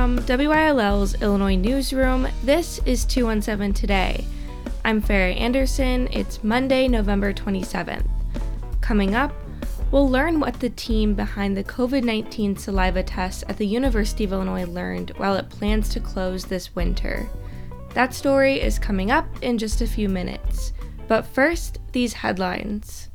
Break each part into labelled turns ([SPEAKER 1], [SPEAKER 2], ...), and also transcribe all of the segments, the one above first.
[SPEAKER 1] From WILL's Illinois Newsroom, this is 217 Today. I'm Farrah Anderson. It's Monday, November 27th. Coming up, we'll learn what the team behind the COVID-19 saliva tests at the University of Illinois learned while it plans to close this winter. That story is coming up in just a few minutes. But first, these headlines.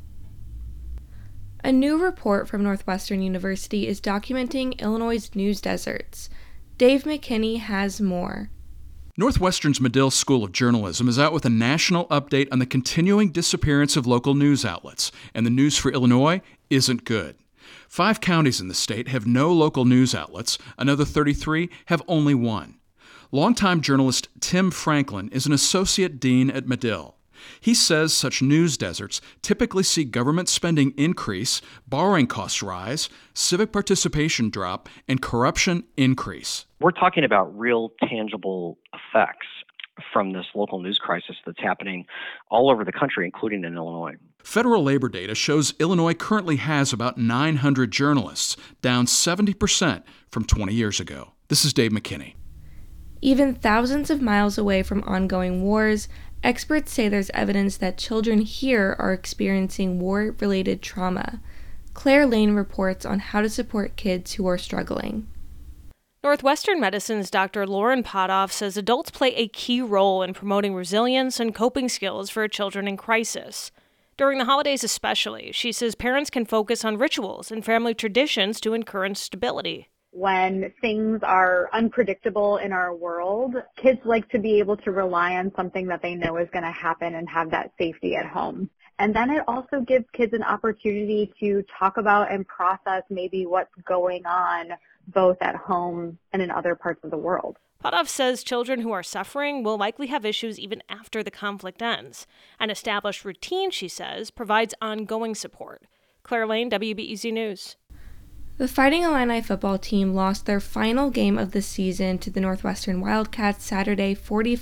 [SPEAKER 1] A new report from Northwestern University is documenting Illinois' news deserts. Dave McKinney has more.
[SPEAKER 2] Northwestern's Medill School of Journalism is out with a national update on the continuing disappearance of local news outlets, and the news for Illinois isn't good. 5 counties in the state have no local news outlets, another 33 have only one. Longtime journalist Tim Franklin is an associate dean at Medill. He says such news deserts typically see government spending increase, borrowing costs rise, civic participation drop, and corruption increase.
[SPEAKER 3] We're talking about real tangible effects from this local news crisis that's happening all over the country, including in Illinois.
[SPEAKER 2] Federal labor data shows Illinois currently has about 900 journalists, down 70% from 20 years ago. This is Dave McKinney.
[SPEAKER 1] Even thousands of miles away from ongoing wars, experts say there's evidence that children here are experiencing war-related trauma. Claire Lane reports on how to support kids who are struggling.
[SPEAKER 4] Northwestern Medicine's Dr. Lauren Potoff says adults play a key role in promoting resilience and coping skills for children in crisis. During the holidays especially, she says parents can focus on rituals and family traditions to encourage stability.
[SPEAKER 5] When things are unpredictable in our world, kids like to be able to rely on something that they know is going to happen and have that safety at home. And then it also gives kids an opportunity to talk about and process maybe what's going on both at home and in other parts of the world.
[SPEAKER 4] Potoff says children who are suffering will likely have issues even after the conflict ends. An established routine, she says, provides ongoing support. Claire Lane, WBEZ News.
[SPEAKER 1] The Fighting Illini football team lost their final game of the season to the Northwestern Wildcats Saturday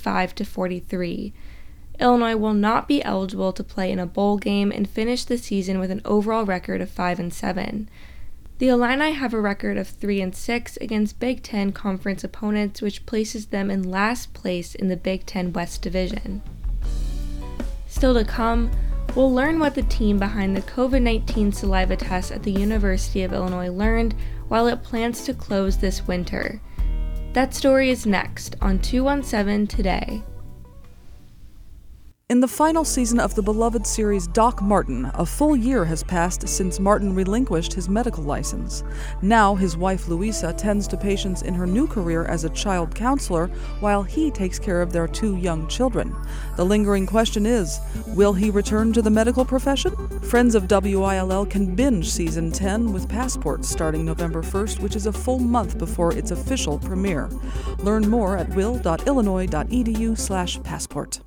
[SPEAKER 1] 45-43. Illinois will not be eligible to play in a bowl game and finish the season with an overall record of 5-7. The Illini have a record of 3-6 against Big Ten conference opponents, which places them in last place in the Big Ten West Division. Still to come, we'll learn what the team behind the COVID-19 saliva test at the University of Illinois learned while it plans to close this winter. That story is next on 217 Today.
[SPEAKER 6] In the final season of the beloved series Doc Martin, a full year has passed since Martin relinquished his medical license. Now his wife Louisa tends to patients in her new career as a child counselor while he takes care of their 2 young children. The lingering question is, will he return to the medical profession? Friends of WILL can binge Season 10 with Passport starting November 1st, which is a full month before its official premiere. Learn more at will.illinois.edu/passport.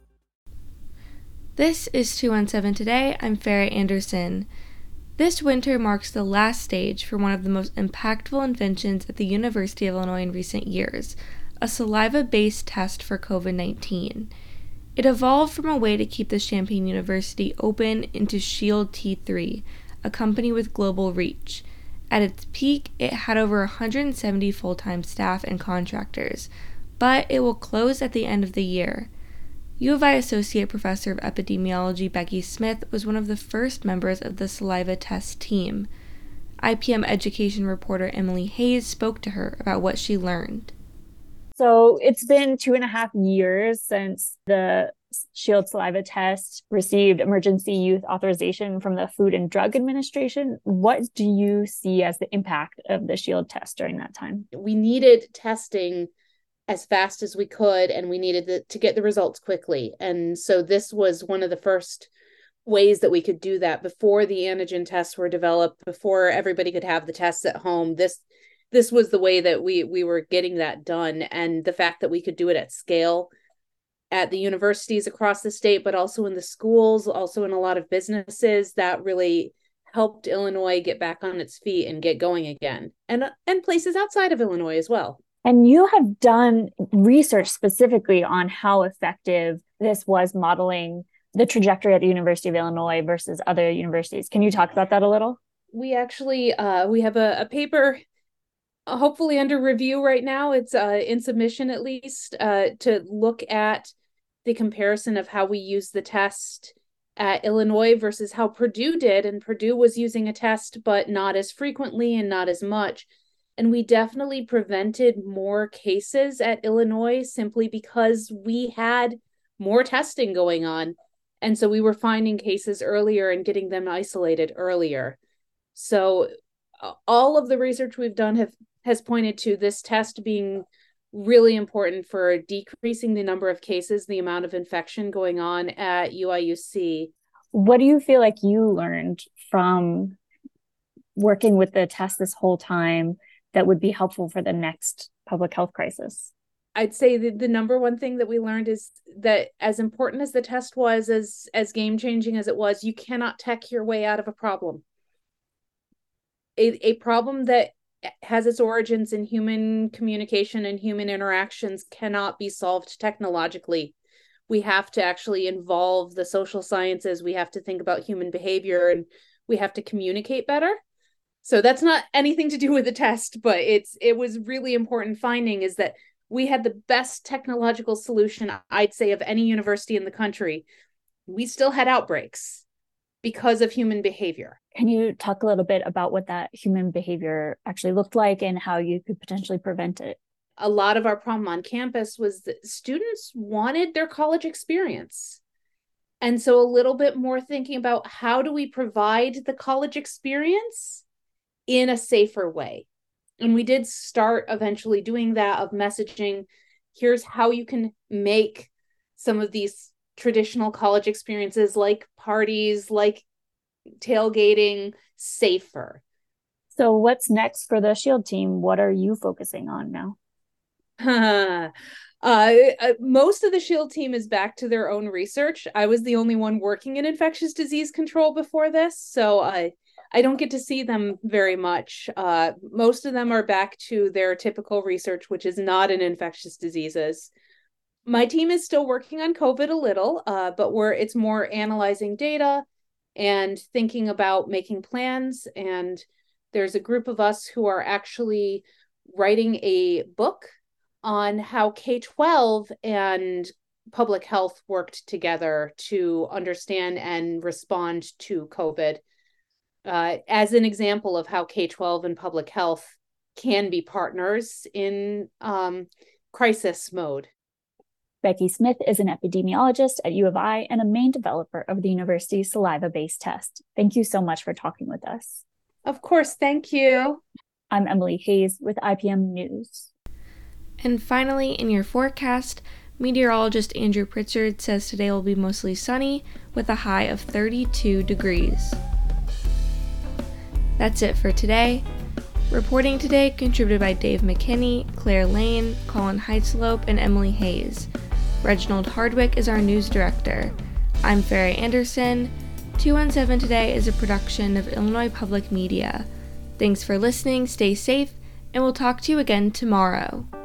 [SPEAKER 1] This is 217 Today. I'm Farrah Anderson. This winter marks the last stage for one of the most impactful inventions at the University of Illinois in recent years, a saliva-based test for COVID-19. It evolved from a way to keep the Champaign University open into Shield T3, a company with global reach. At its peak, it had over 170 full-time staff and contractors, but it will close at the end of the year. U of I Associate Professor of Epidemiology Becky Smith was one of the first members of the saliva test team. IPM education reporter Emily Hayes spoke to her about what she learned.
[SPEAKER 7] So it's been 2.5 years since the Shield saliva test received emergency use authorization from the Food and Drug Administration. What do you see as the impact of the Shield test during that time?
[SPEAKER 8] We needed testing as fast as we could, and we needed to get the results quickly. And so this was one of the first ways that we could do that before the antigen tests were developed, before everybody could have the tests at home. This was the way that we were getting that done. And the fact that we could do it at scale at the universities across the state, but also in the schools, also in a lot of businesses, that really helped Illinois get back on its feet and get going again. And places outside of Illinois as well.
[SPEAKER 7] And you have done research specifically on how effective this was modeling the trajectory at the University of Illinois versus other universities. Can you talk about that a little?
[SPEAKER 8] We actually, we have a paper hopefully under review right now. It's in submission at least, to look at the comparison of how we use the test at Illinois versus how Purdue did. And Purdue was using a test, but not as frequently and not as much. And we definitely prevented more cases at Illinois simply because we had more testing going on. And so we were finding cases earlier and getting them isolated earlier. So all of the research we've done has pointed to this test being really important for decreasing the number of cases, the amount of infection going on at UIUC.
[SPEAKER 7] What do you feel like you learned from working with the test this whole time that would be helpful for the next public health crisis?
[SPEAKER 8] I'd say the number one thing that we learned is that as important as the test was, as game-changing as it was, you cannot tech your way out of a problem. A problem that has its origins in human communication and human interactions cannot be solved technologically. We have to actually involve the social sciences. We have to think about human behavior, and we have to communicate better. So that's not anything to do with the test, but it was really important finding is that we had the best technological solution, I'd say, of any university in the country. We still had outbreaks because of human behavior.
[SPEAKER 7] Can you talk a little bit about what that human behavior actually looked like and how you could potentially prevent it?
[SPEAKER 8] A lot of our problem on campus was that students wanted their college experience. And so a little bit more thinking about how do we provide the college experience in a safer way. And we did start eventually doing that, of messaging, here's how you can make some of these traditional college experiences like parties, like tailgating, safer.
[SPEAKER 7] So what's next for the SHIELD team? What are you focusing on now?
[SPEAKER 8] Most of the SHIELD team is back to their own research. I was the only one working in infectious disease control before this, so I don't get to see them very much. Most of them are back to their typical research, which is not in infectious diseases. My team is still working on COVID a little, but it's more analyzing data and thinking about making plans. And there's a group of us who are actually writing a book on how K-12 and public health worked together to understand and respond to COVID. As an example of how K-12 and public health can be partners in crisis mode.
[SPEAKER 7] Becky Smith is an epidemiologist at U of I and a main developer of the university's saliva-based test. Thank you so much for talking with us.
[SPEAKER 8] Of course, thank you.
[SPEAKER 7] I'm Emily Hayes with IPM News.
[SPEAKER 1] And finally, in your forecast, meteorologist Andrew Pritchard says today will be mostly sunny with a high of 32 degrees. That's it for today. Reporting today contributed by Dave McKinney, Claire Lane, Colin Heitzlope, and Emily Hayes. Reginald Hardwick is our news director. I'm Faye Anderson. 217 Today is a production of Illinois Public Media. Thanks for listening, stay safe, and we'll talk to you again tomorrow.